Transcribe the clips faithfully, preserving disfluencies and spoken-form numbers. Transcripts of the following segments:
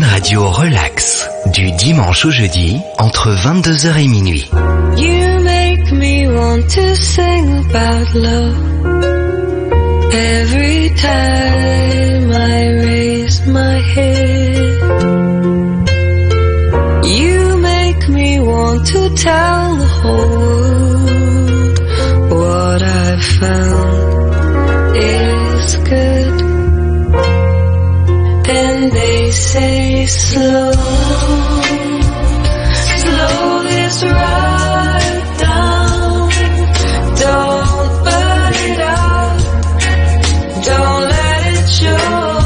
Radio relax, du dimanche au jeudi, entre vingt-deux heures et minuit. You make me want to sing about love. Every time I raise my head, you make me want to tell the whole world what I've found is good. And they say slow, slow this ride down. Don't burn it out, don't let it show.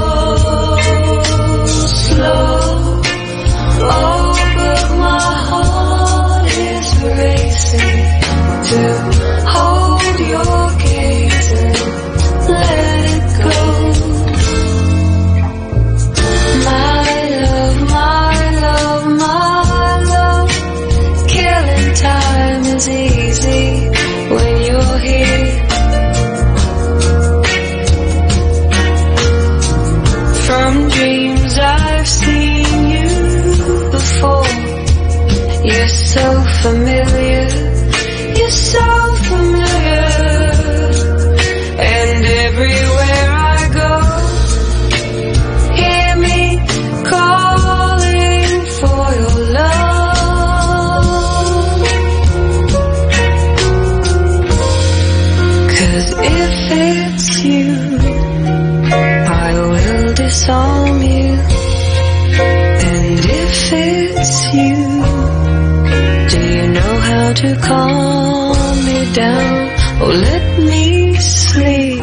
Slow, oh, but my heart is racing to hold your gaze and let it go. Easy when you're here. From dreams I've seen you before. You're so familiar, you're so familiar. And everywhere I go, hear me calling for your love. If it's you, I will disarm you. And if it's you, do you know how to calm me down? Or let me sleep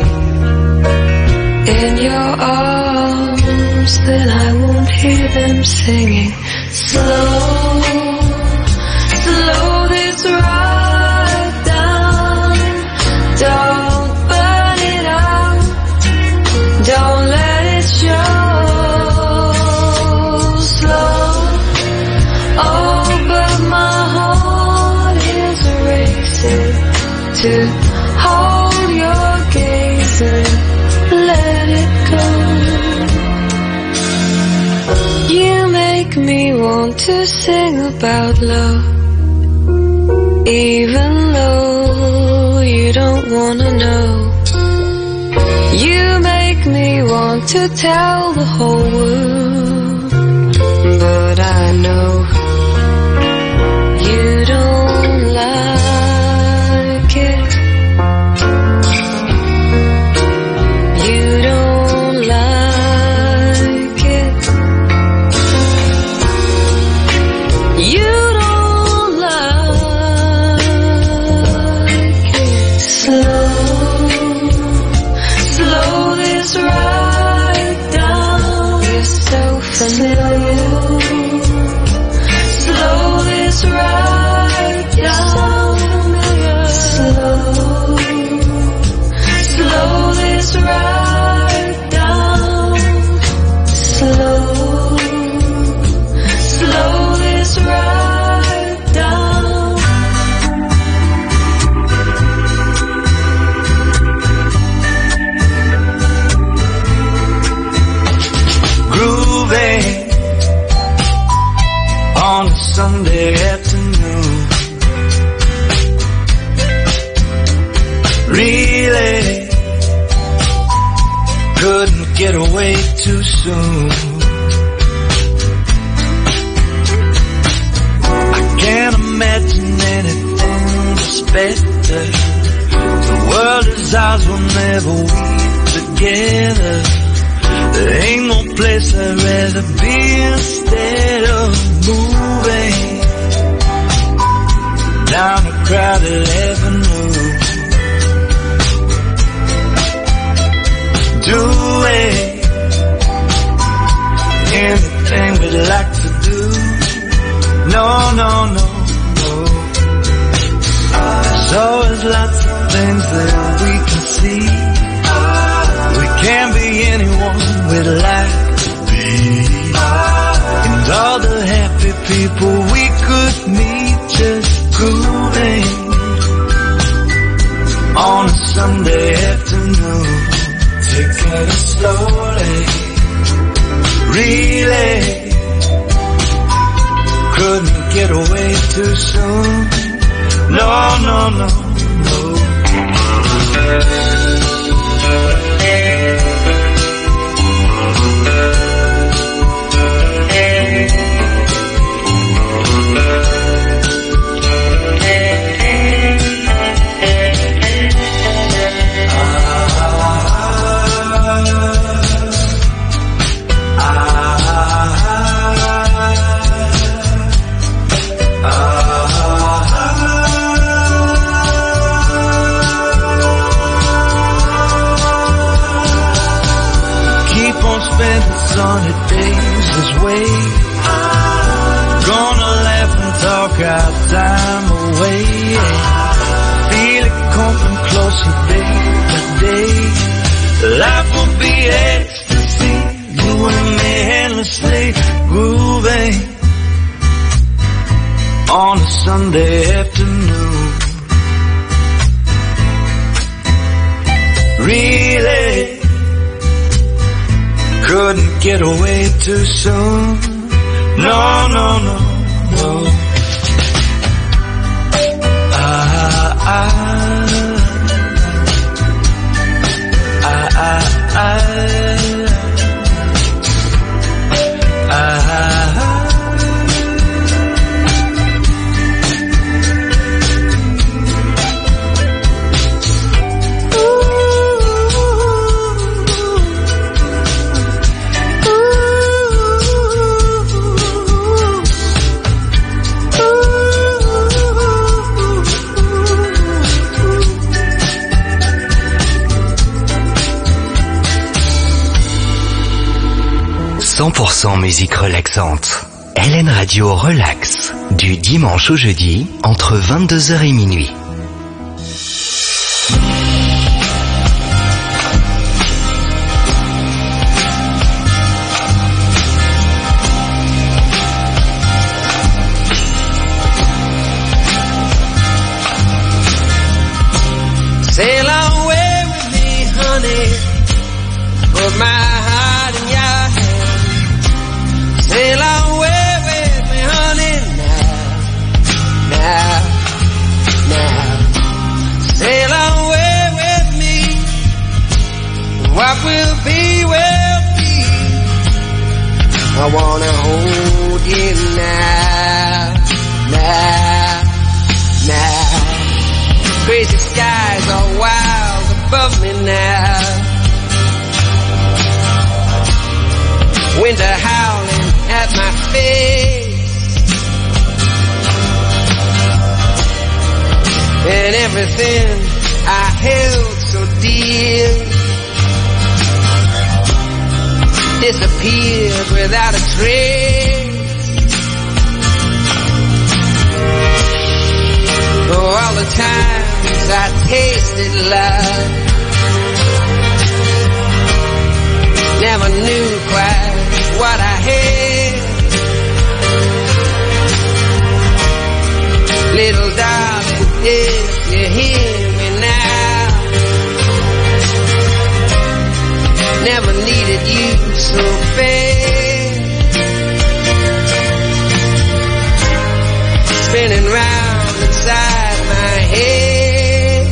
in your arms, then I won't hear them singing. Slow, slow this ride down. Don't Don't let it show. Slow, oh, but my heart is racing to hold your gaze and let it go. You make me want to sing about love, even though you don't wanna know. You make me want to tell the whole world, but I know you don't like it. You don't like it. You don't like it. Slow, slow this ride down. You're so familiar. Slow this ride down. Slow, slow this ride down. Slow, slow this ride down. Grooving on a Sunday afternoon, really couldn't get away too soon. I can't imagine anything that's better. The world is ours, we'll never weave together. There ain't no place I'd rather be instead of moving down a crowded avenue. Doing anything we'd like to do. No, no, no, no. There's always lots of things that we can see. We can't be anyone we'd like to be. And all the happy people we could meet just grooving on a Sunday afternoon. Taking it slowly, really get away too soon. No, no, no, no. Sunny days this way, gonna laugh and talk our time away. Feel it coming closer day by day. Life will be ecstasy, you and me endlessly grooving on a Sunday afternoon. Really couldn't get away too soon. No, no, no, no. Ah, ah, ah, ah, ah, ah. cent pour cent musique relaxante. L N Radio Relax, du dimanche au jeudi, entre vingt-deux heures et minuit. Sail away with me, honey, put my heart in your hand. Sail away with me, honey, now, now, now. Sail away with me, what will be, will be. I wanna hold you now, now, now. Crazy skies are wild above me now. Winter howling at my face, and everything I held so dear disappeared without a trace. Oh, all the times I tasted love, never knew quite what I had. Little darling, if you hear me now, never needed you so bad. Spinning round inside my head.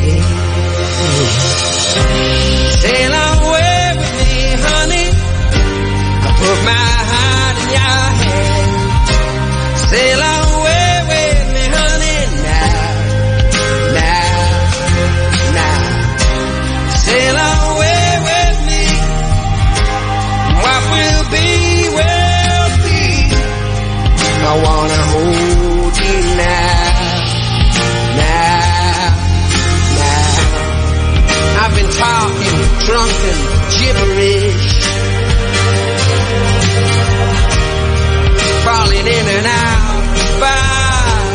Sail away with me, honey, put my heart in your hand. Sail away with me, honey, now, now, now. Sail away with me, what will be, will be. I wanna hold you now, now, now. I've been talking drunken gibberish, falling in and out of bars,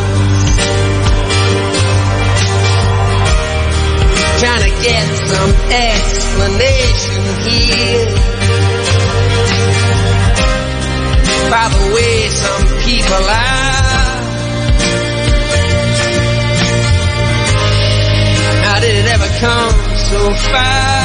trying to get some explanation here by the way some people are. How did it ever come so far?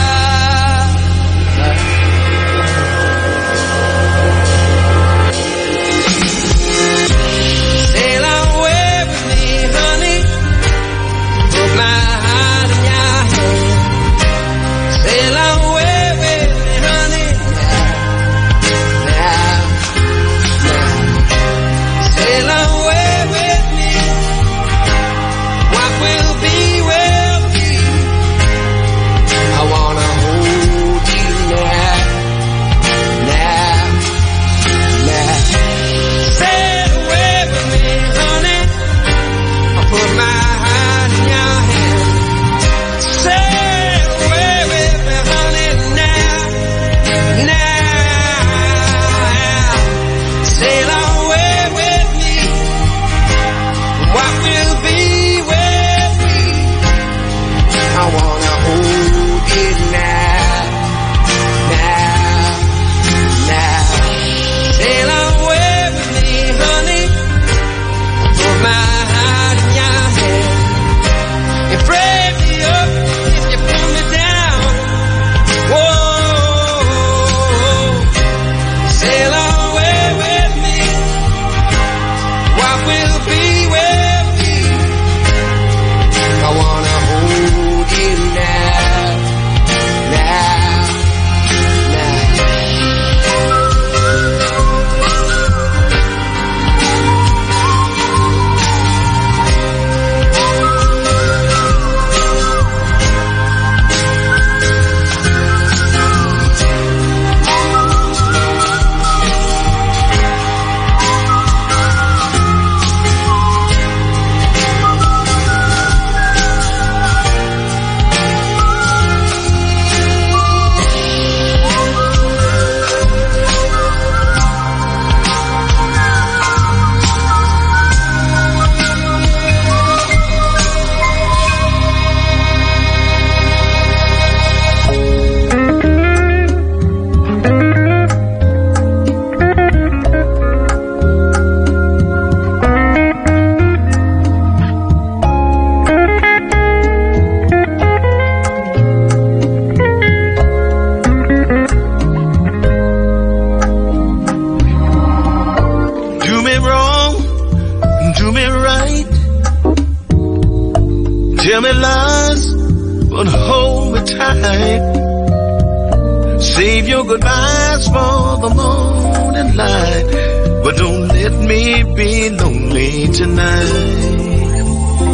Tell me lies, but hold me tight. Save your goodbyes for the morning light, but don't let me be lonely tonight.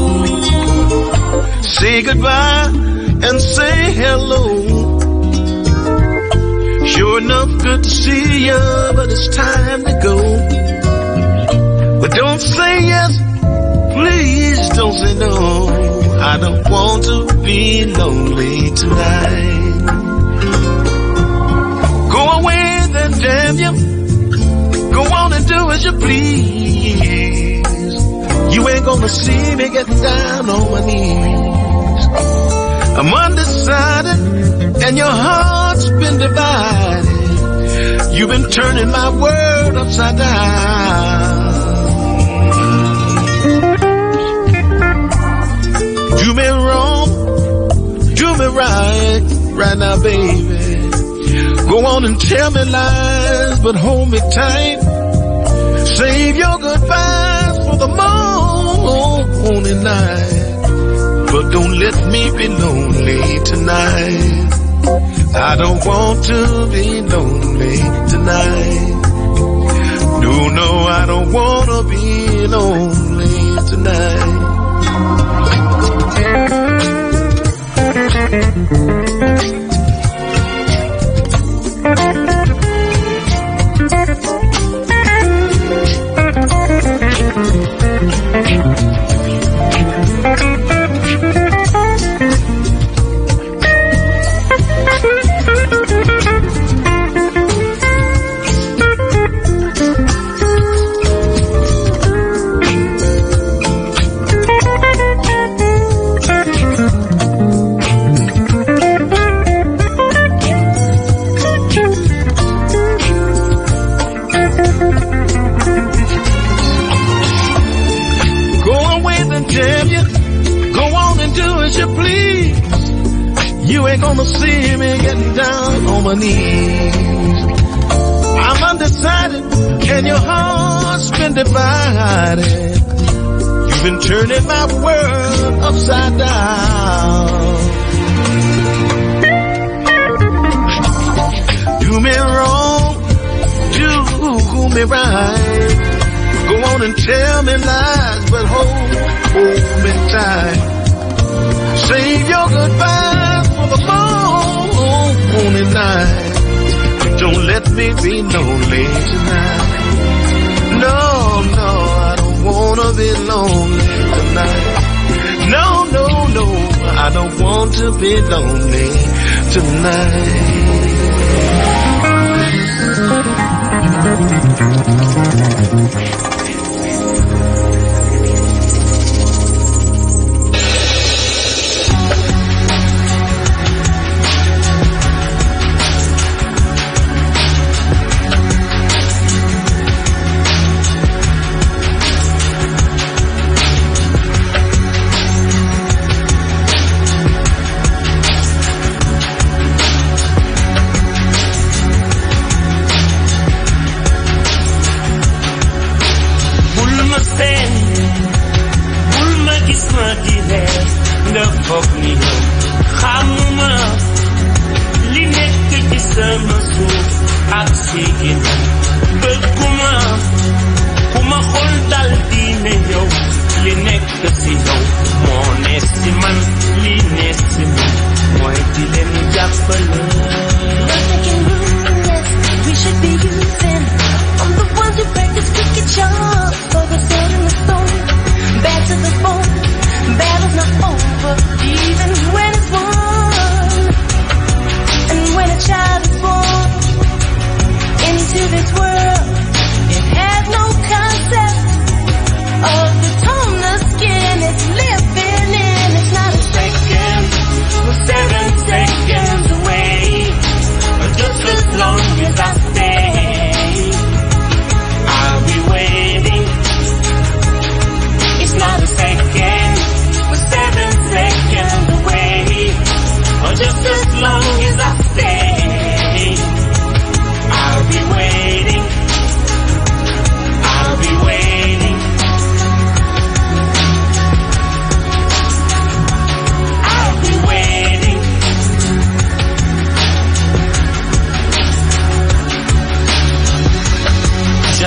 Say goodbye and say hello. Sure enough, good to see you, but it's time to go. But don't say yes, please don't say no. I don't want to be lonely tonight. Go away then, damn you. Go on and do as you please. You ain't gonna see me get down on my knees. I'm undecided and your heart's been divided. You've been turning my world upside down. Do me wrong, do me right, right now, baby. Go on and tell me lies, but hold me tight. Save your goodbyes for the morning night, but don't let me be lonely tonight. I don't want to be lonely tonight. No, no, I don't want to be lonely tonight. Gonna see me getting down on my knees. I'm undecided and your heart's been divided. You've been turning my world upside down. Do me wrong, do me right. Go on and tell me lies, but hold, hold me tight. Save your goodbyes for the morning night. Don't let me be lonely tonight. No, no, I don't wanna be lonely tonight. No, no, no, I don't want to be lonely tonight.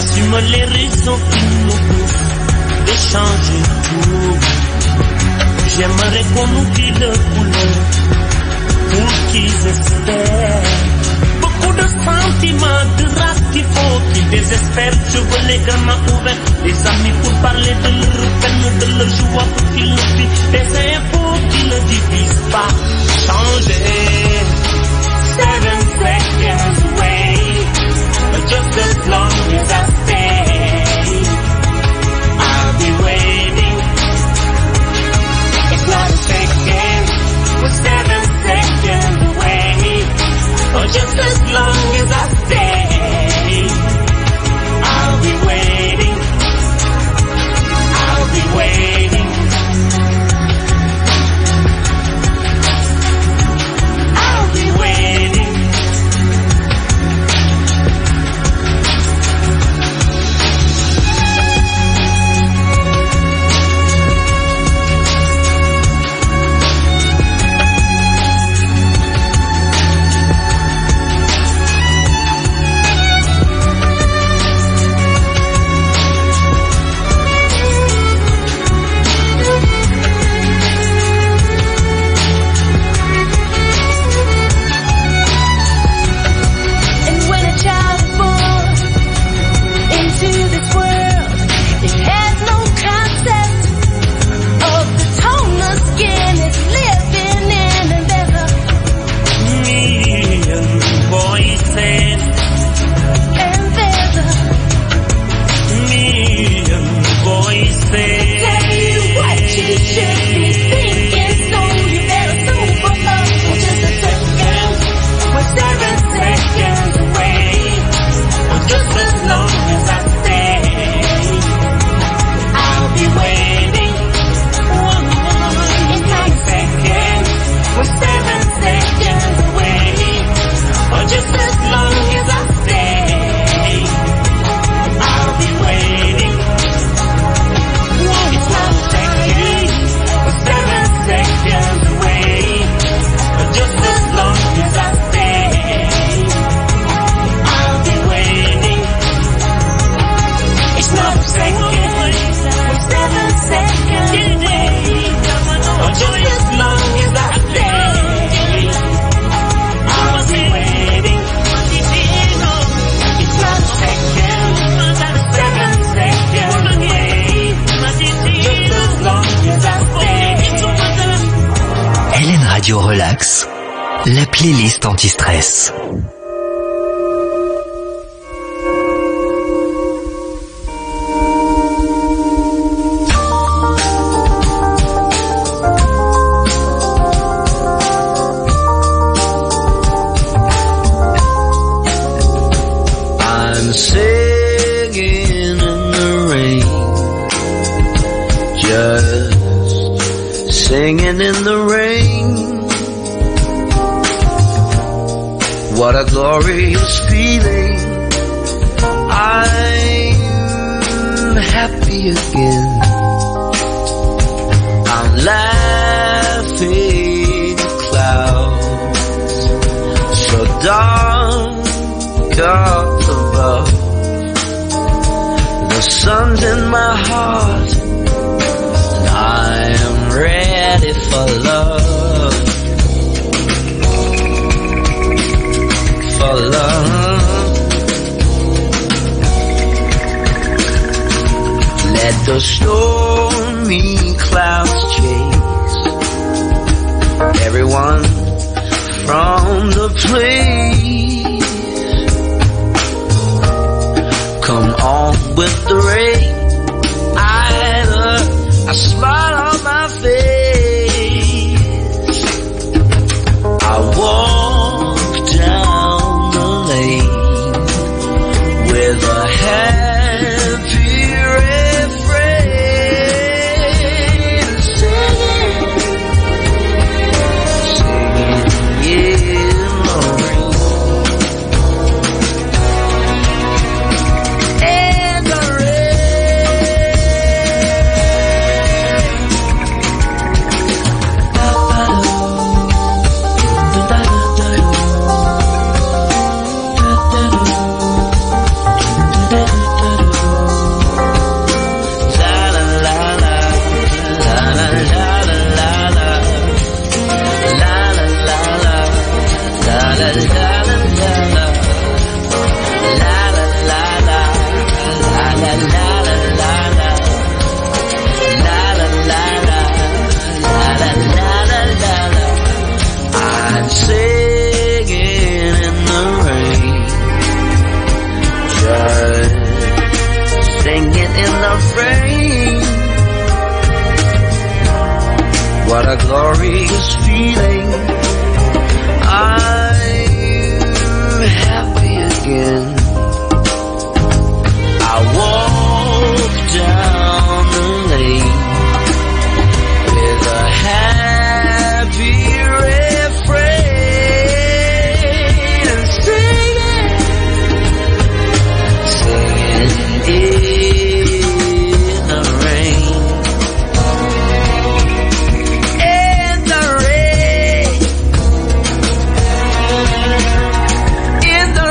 J'assume les raisons qui nous poussent d'échanger tout. J'aimerais qu'on oublie le couleur pour qu'ils espèrent. Beaucoup de sentiments, de race qu'il faut qu'ils désespèrent. Je veux les gamins ouverts, les amis pour parler de leur peine, de leur joie pour qu'ils l'oublient. Des infos qui ne divisent pas. Changer. Seven seconds away, just as long as I stay, I'll be waiting. It's not a second, we're seven seconds away, or just as long as I stay, I'll be waiting, I'll be waiting, I'll be waiting. Relax, la playlist anti-stress. I'm singing in the rain, just singing in the rain. What a glorious feeling. I'm happy again. I'm laughing at clouds so dark up above. The sun's in my heart and I am ready for love. For love. Let the stormy clouds chase everyone from the place. Come on with the rain, either a smile on my face. I walk down with a happy refrain, singing, singing in the rain. And the rain refrain. What a glorious feeling. I'm happy again. I walk down the lane with a happy refrain and singing, singing in the rain, in the rain, in the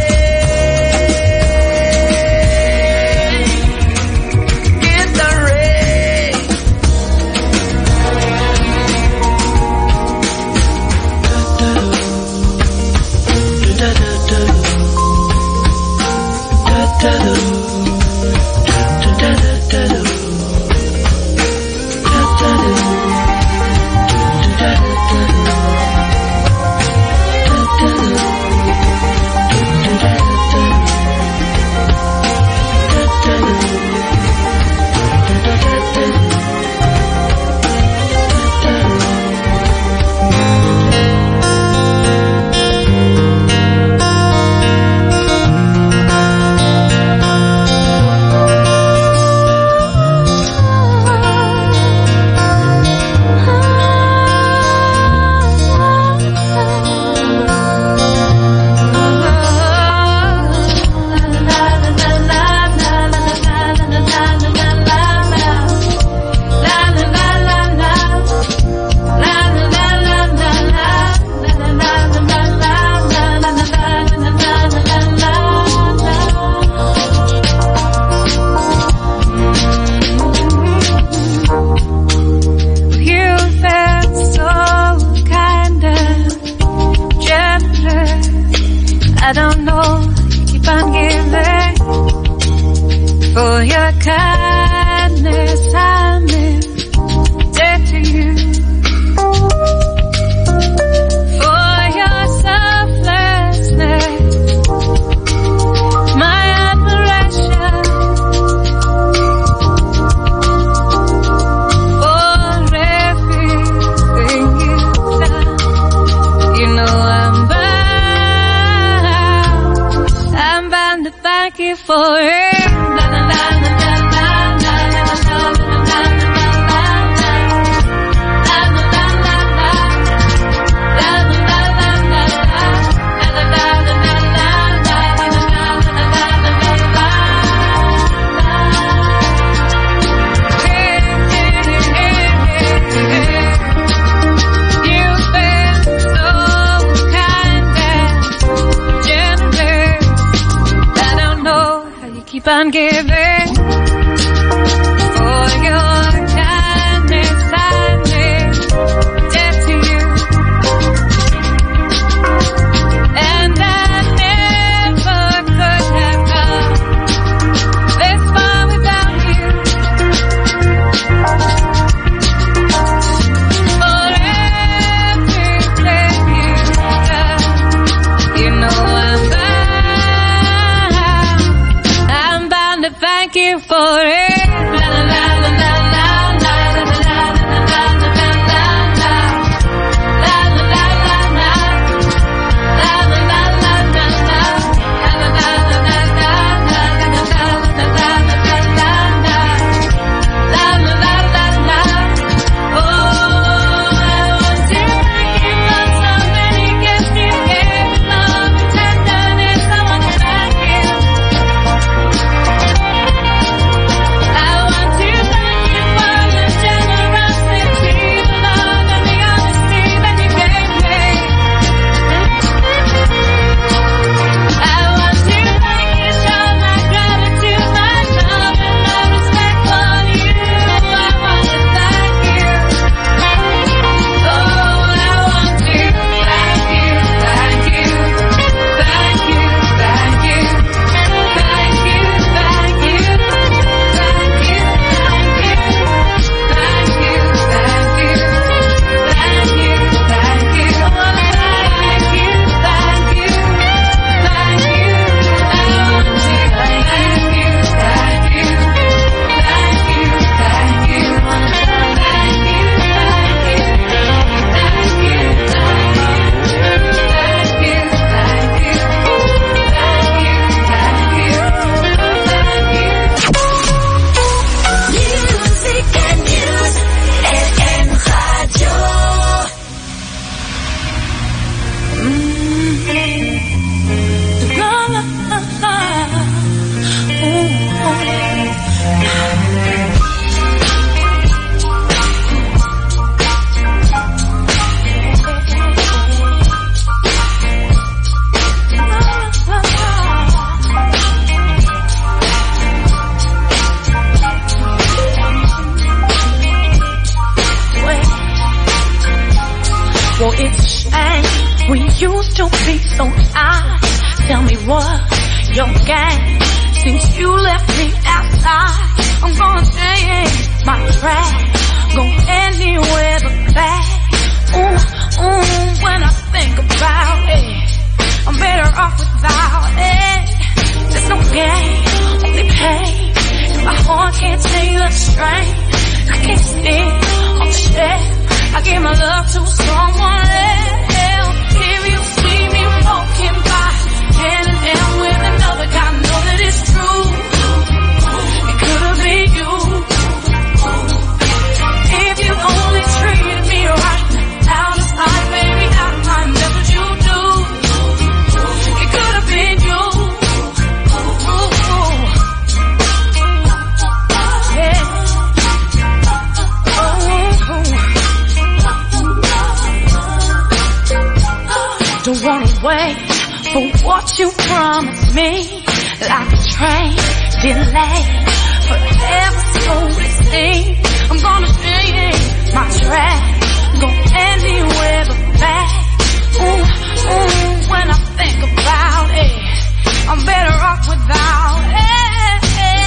I don't know, you keep on giving. For your kindness, I'm in debt to you. For your selflessness, my admiration. For everything you've done, you know I'm I'm bound to thank you for it. Keep on giving. For your kindness, I'm in debt to you. And I never could have come this far without you. For everything you've done, you know I'm thank you for it. La la la la la la la la la la la la la I used to be so high. Tell me what your game. Since you left me outside, I'm gonna change my track. Go anywhere but back. Ooh, ooh, when I think about it, I'm better off without it. There's no gain, only pain. And my heart can't take the strain. I can't sit on the shelf. I give my love to someone else. If you see me walking by, hand in hand with another guy, know that it's true. It could have been you. If you only treated me right, out of sight, baby, out of mind, that's what you do. It could have been you. Ooh. Yeah. Oh. Don't wanna wait for what you promised me. Like a train delay, forever so it seems. I'm gonna change my track, go anywhere but back. Ooh, ooh, when I think about it, I'm better off without it.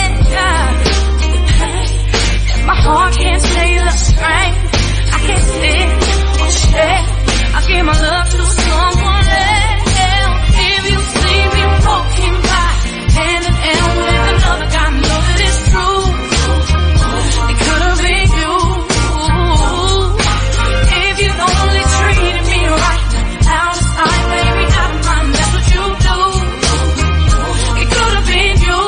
Yeah. My heart can't stay the strain. I can't sit or share. I give my love to someone else. If you see me walking by, hand in hand with another guy, know that it's true. It could have been you. If you only treated me right, out of sight, baby, out of mind, that's what you do. It could have been you.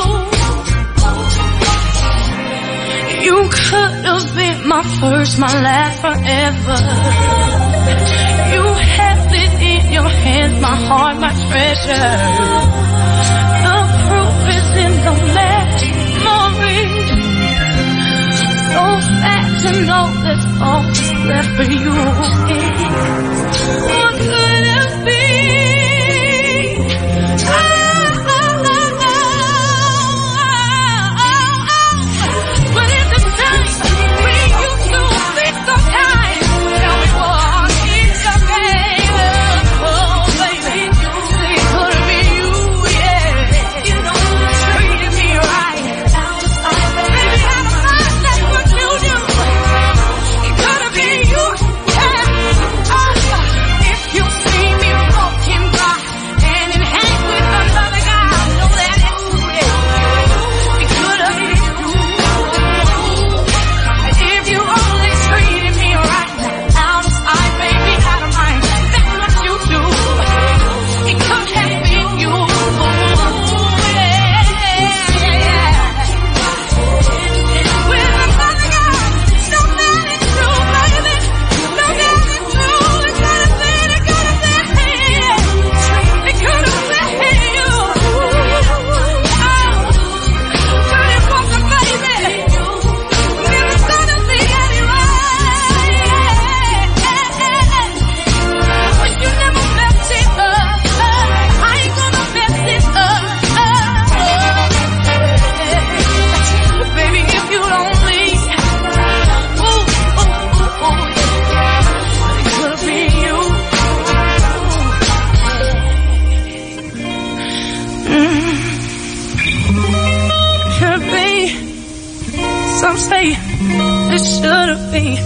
You could have been my first, my last, forever. You held it in your hands, my heart, my treasure. The proof is in the memory. So sad to know that's all that's left for you. What could it be? Oh, oh, oh, oh, oh, oh. But in the time we used to be so kind, tell me what is your name? Oh, baby, it could have been you, yeah. You know, treated me right. Baby, out of mind, that's what you do. It could have been you, yeah. Oh, if you see me walking by, hand in hand with another guy, I know that it's real. It could have been you. If you only treated me right, out of sight, baby, out of mind, that's what you do. It could have been you. Yeah, yeah, yeah. With another guy, know that it's true, baby. Know that it's true. It could have been, it could have been. It could have been you. Oh, pretty woman, baby. Never gonna be anyway. But you never messed it up. I ain't gonna mess it up. Baby, if you don't leave, ooh, ooh, ooh, ooh, it could have been you. Mm. Could be. Some say it should have been.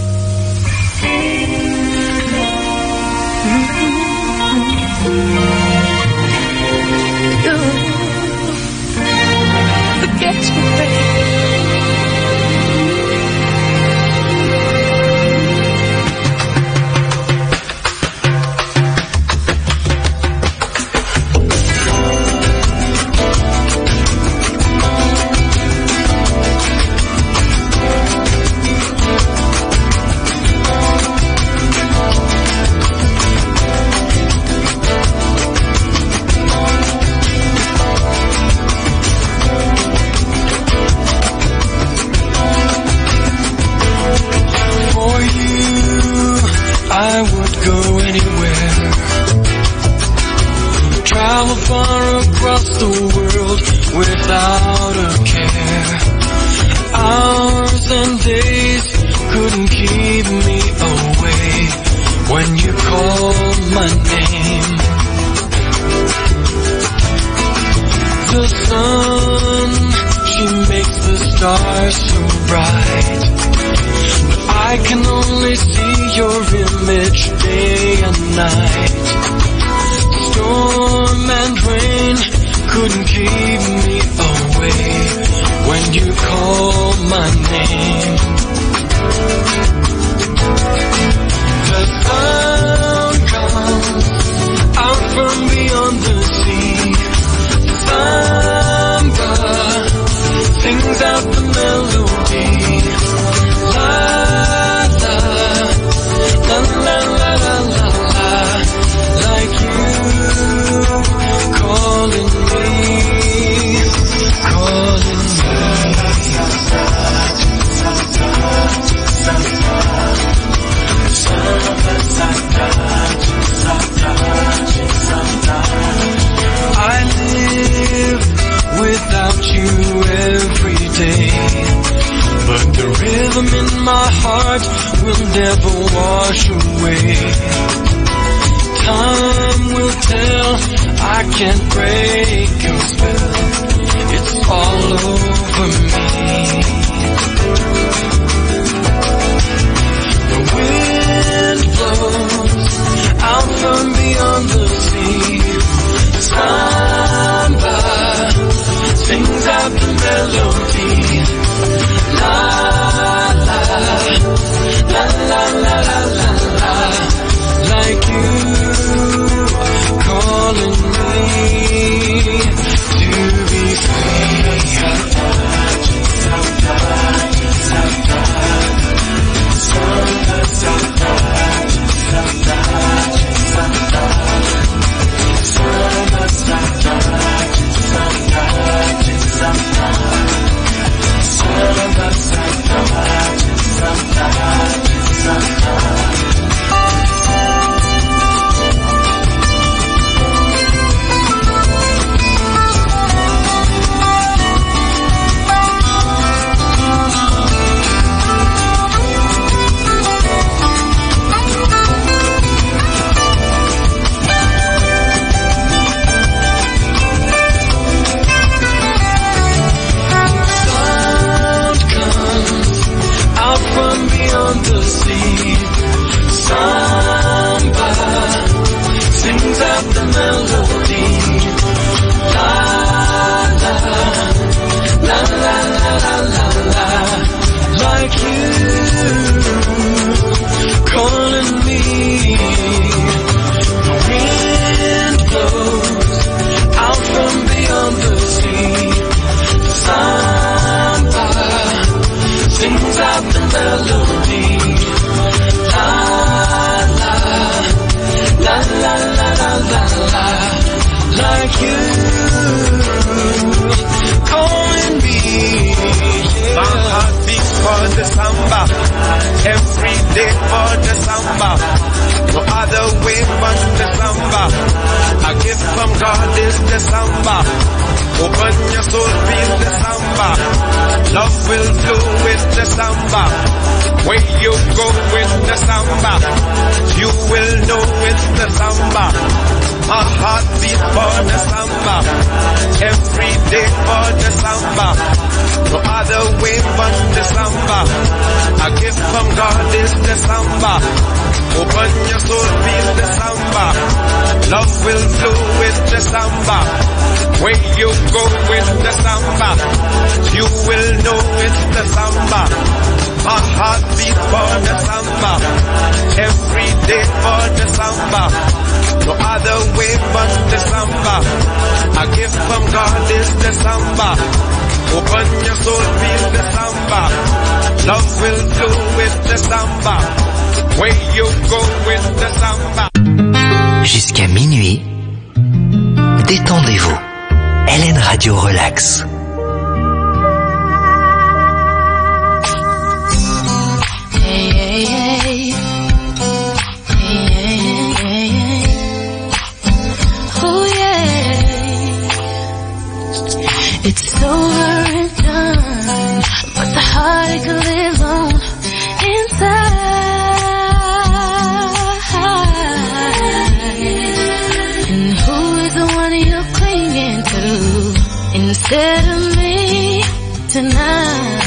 You forget you, baby. Travel far across the world without a care. Hours and days couldn't keep me away when you called my name. the sun, she makes the stars so bright. But I can only see your image day and night. Storm and rain couldn't keep me away when you call my name. The sun comes out from beyond the sea. Samba sings out the melody. La la, la la la la la la, like you calling me, calling me. I live without you every day, but the rhythm in my heart will never wash away. Time will tell, I can't break your spell, it's all over me. The wind blows out from beyond the sea. Samba sings out the melody. La la, la la la la la la, like you calling me to be free. Jusqu'à minuit, détendez-vous. Hélène Radio Relax. Hey, hey, hey. Hey, hey, hey, hey. Oh yeah. It's over and done, but the heartache lives on inside. And who is the one you're clinging to? And with me tonight.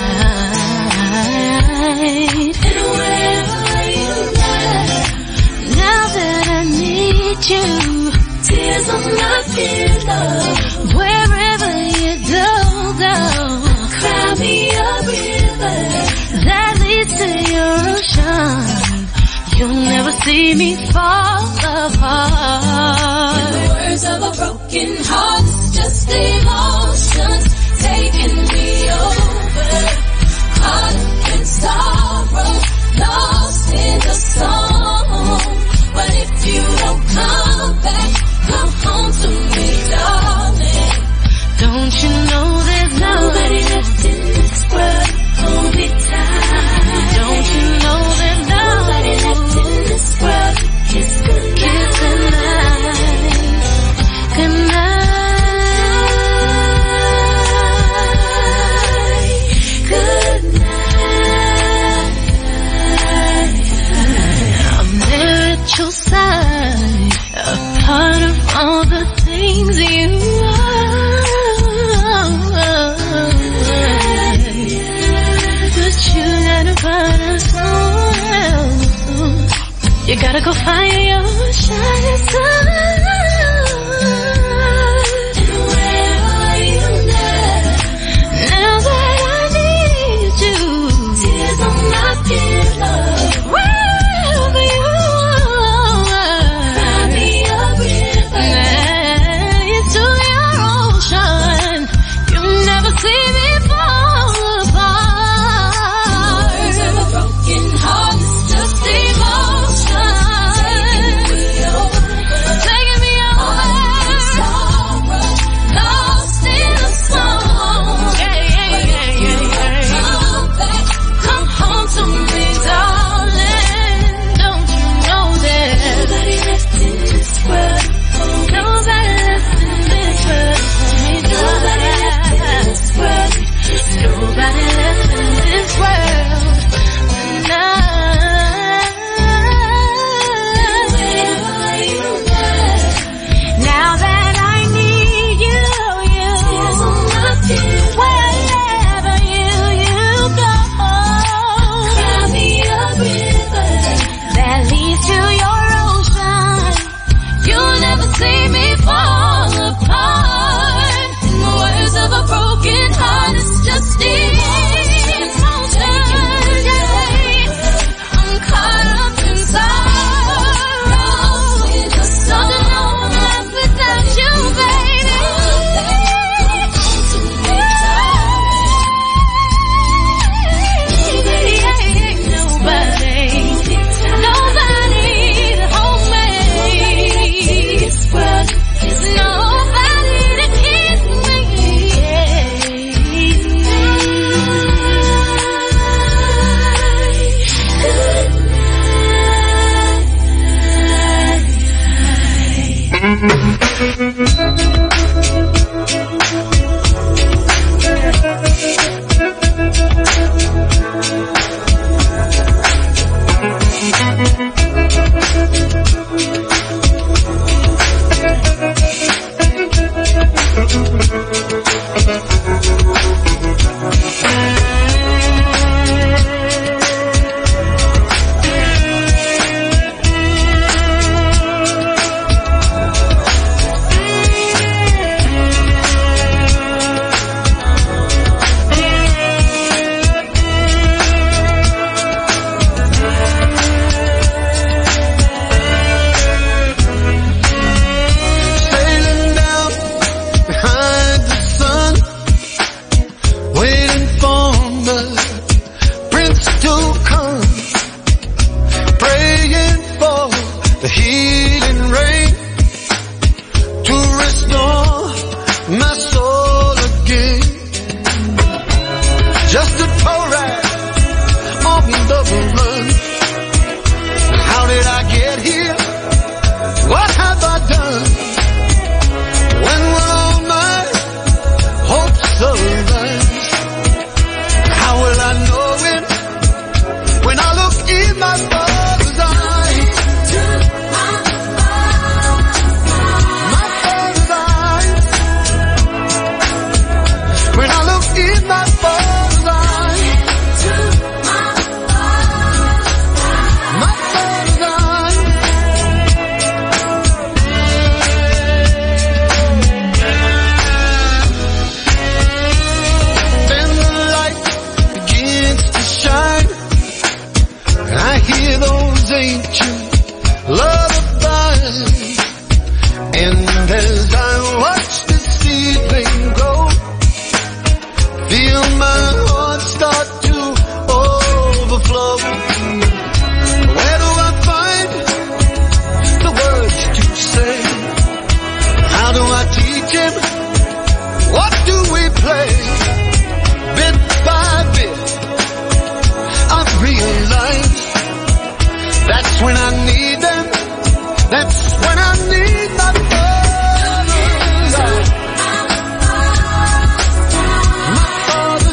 And wherever you are, now that I need you, tears on my pillow. Wherever you do go, cry me a river that leads to your ocean. You'll never see me fall apart. In the words of a broken heart, it's just emotions taking me over. Caught in sorrow, lost in the song. But if you don't come back, come home to me, darling. Don't you know there's nobody left in this world? Hold me tight. Don't you know there's nobody left in this world? Kiss goodnight. Kiss goodnight. Goodnight. Your side, a part of all the things you are, but you gotta find us somewhere else. You gotta go find your shining side. And where are you now? Now that I need you, tears on my pillow. Wherever you need my borderline. My borderline. Then the light begins to shine, and I hear those ancient lullabies. And as I watch the seedling grow, feel my heart start to overflow. Where do I find the words to say? How do I teach him? What do we play? Bit by bit, I realize that's when I need them. That's when I need my borderline. My borderline.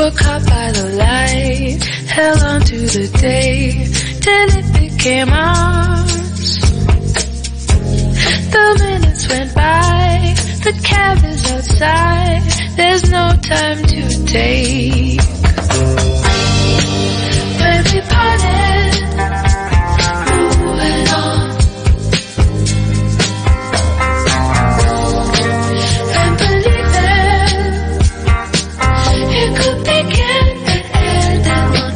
were caught by the light, held on to the day till it became ours. The minutes went by, the cab is outside, there's no time to take. When we parted, moving on, and believing it could begin and end in one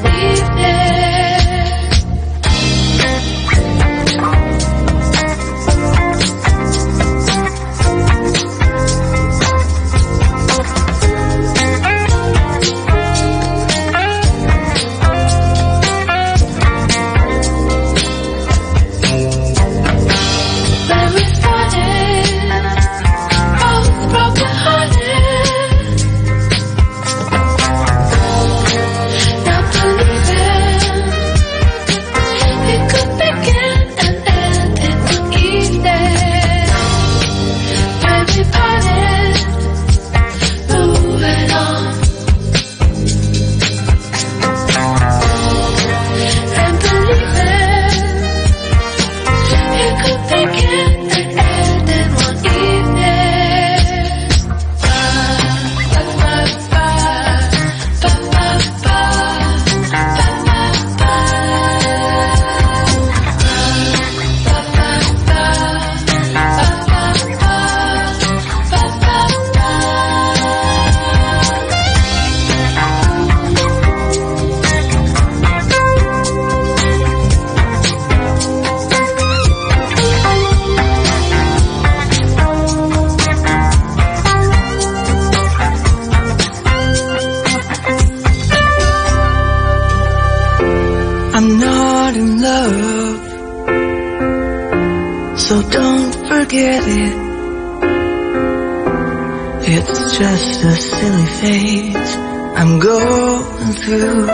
It's just a silly phase I'm going through.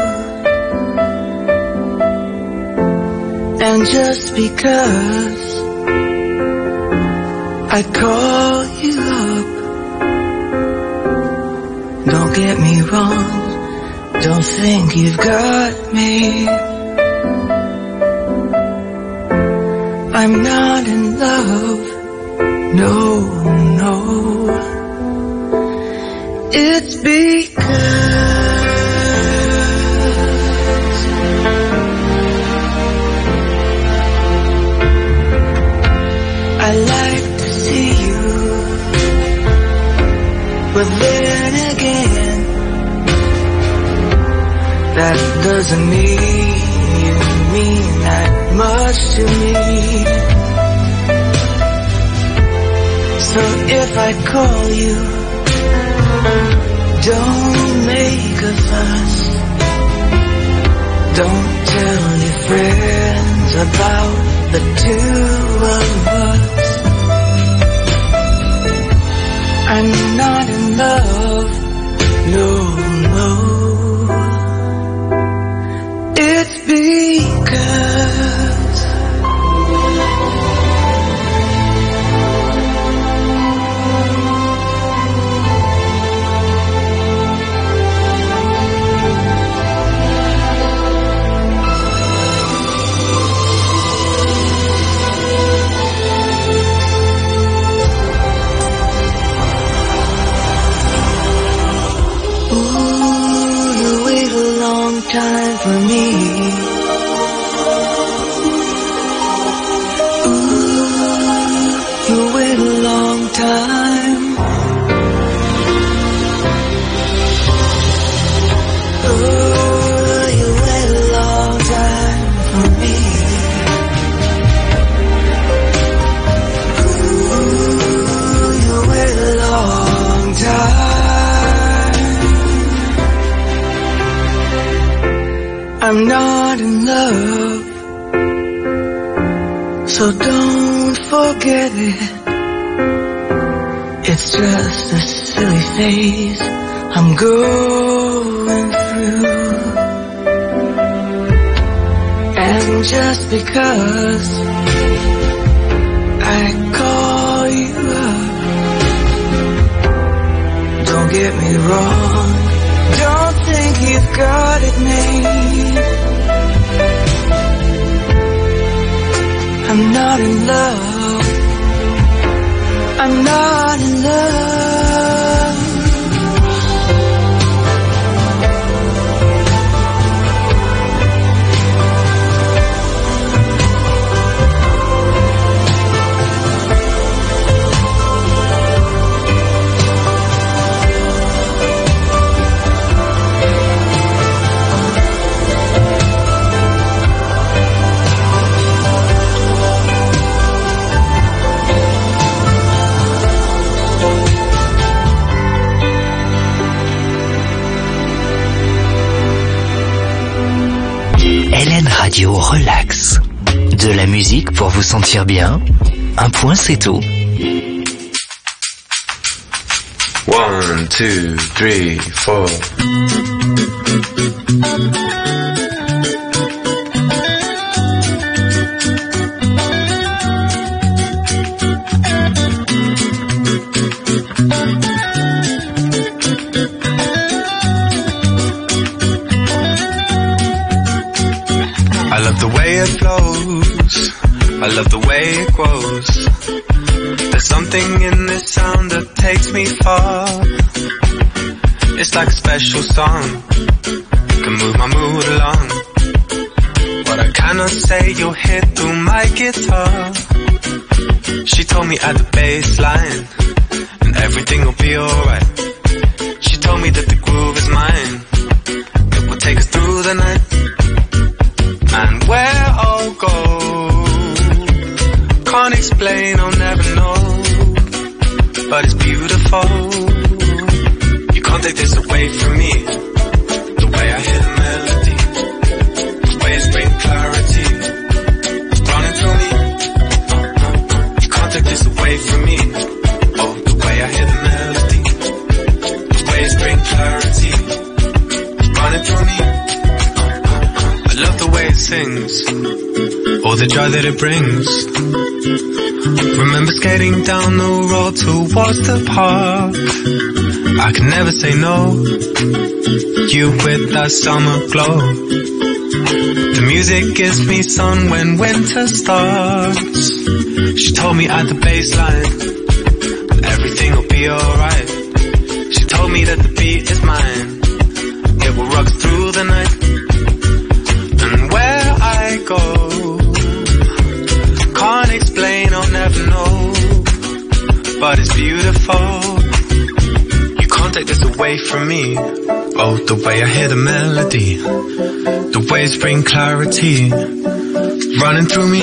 And just because I call you up, don't get me wrong, don't think you've got me. I'm not in love, no, no. It's because I like to see you, but then again, that doesn't mean you mean that much to me. So if I call you, don't make a fuss. Don't tell your friends about the two of us. I'm not in love, no, no. It's because time for me. Ooh, you wait a long time. Ooh, you wait a long time for me. Ooh, you wait a long time. I'm not in love, so don't forget it. It's just a silly phase I'm going through. And just because I call you up, don't get me wrong, don't think guarded me. I'm not in love. I'm not in love. Hélène Radio Relax. De la musique pour vous sentir bien. Un point, c'est tout. One, two, three, four. I love the way it flows, I love the way it grows. There's something in this sound that takes me far. It's like a special song, can move my mood along. What I cannot say you'll hear through my guitar. She told me at the bass line, and everything will be alright. She told me that the groove is mine, it will take us through the night. And where I'll go, can't explain, I'll never know. But it's beautiful, you can't take this away from me. The way I hear the melody, the way it's bring clarity, running through me. You can't take this away from me. Oh, the way I hear the melody, the way it's bring clarity, running through me. I love the way it sings, all the joy that it brings. Remember skating down the road towards the park, I can never say no, you with that summer glow. The music gives me sun when winter starts. She told me at the baseline, everything will be alright. She told me that the beat is mine, it will rock through the night. And where I go, can't explain, I'll never know. But it's beautiful, you can't take this away from me. Oh, the way I hear the melody, the waves bring clarity, running through me.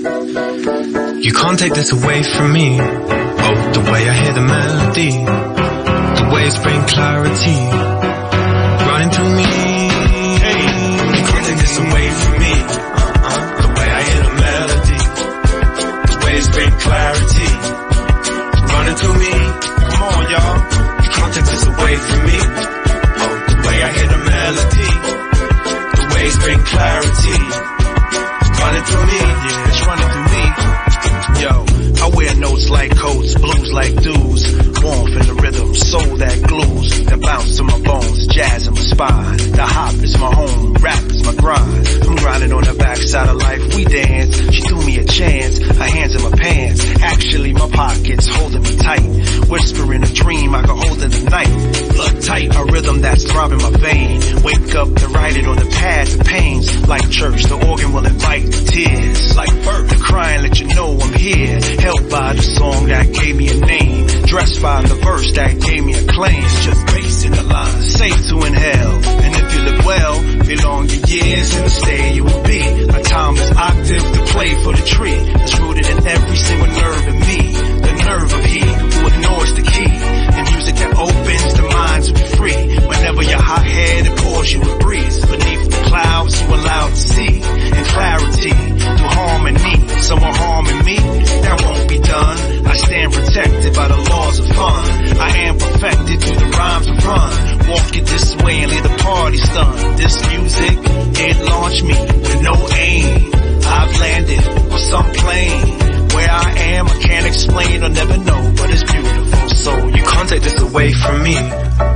You can't take this away from me. Oh, the way I hear the melody, the waves bring clarity, running through me. Hey, you can't take this away from me. Uh-uh. The way I hear the melody, the waves bring clarity, running through me. Come on, y'all, you can't take this away from me. Oh, the way I hear the melody, the waves bring clarity, running through me. Yeah, it's running through me. Yo, I wear notes like coats, blues like dudes, warmth in the rhythm, soul that glues, that bounce to my bones, jazz in my spine. The hop is my home, rap is my grind. I'm grinding on the backside of life, we dance. She threw me a chance, her hands in my pants. Actually, my pockets holding me tight, whispering a dream I can hold in the night. Blood tight, a rhythm that's throbbing my vein. Wake up to write it on the pads of pains. Like church, the organ will invite the tears. Like birth, the crying let you know I'm here. Helped by the song that gave me a name, dressed by the verse that gave me a claim. It's just bass in the line, safe to inhale. And if you live well, belong your years and stay you will be. A timeless octave to play for the tree that's rooted in every single nerve in me. The nerve of he who ignores the key. The music that opens the mind to be free. Whenever your hot head it pours you a breeze. Beneath the clouds you allowed to see in clarity through harmony. Someone harming me, that won't be done. I stand protected by the laws of fun. I am perfected through the rhymes of run. Walk it this way and leave the party stunned. This music, it launched me with no aim. I've landed on some plane. Where I am, I can't explain or never know, but it's beautiful. So you can't take this away from me.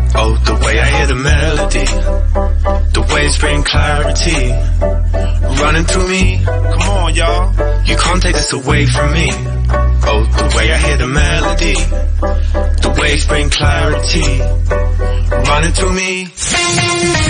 Oh, the way I hear the melody, the waves bring clarity, running through me. Come on, y'all, you can't take this away from me. Oh, the way I hear the melody, the waves bring clarity, running through me.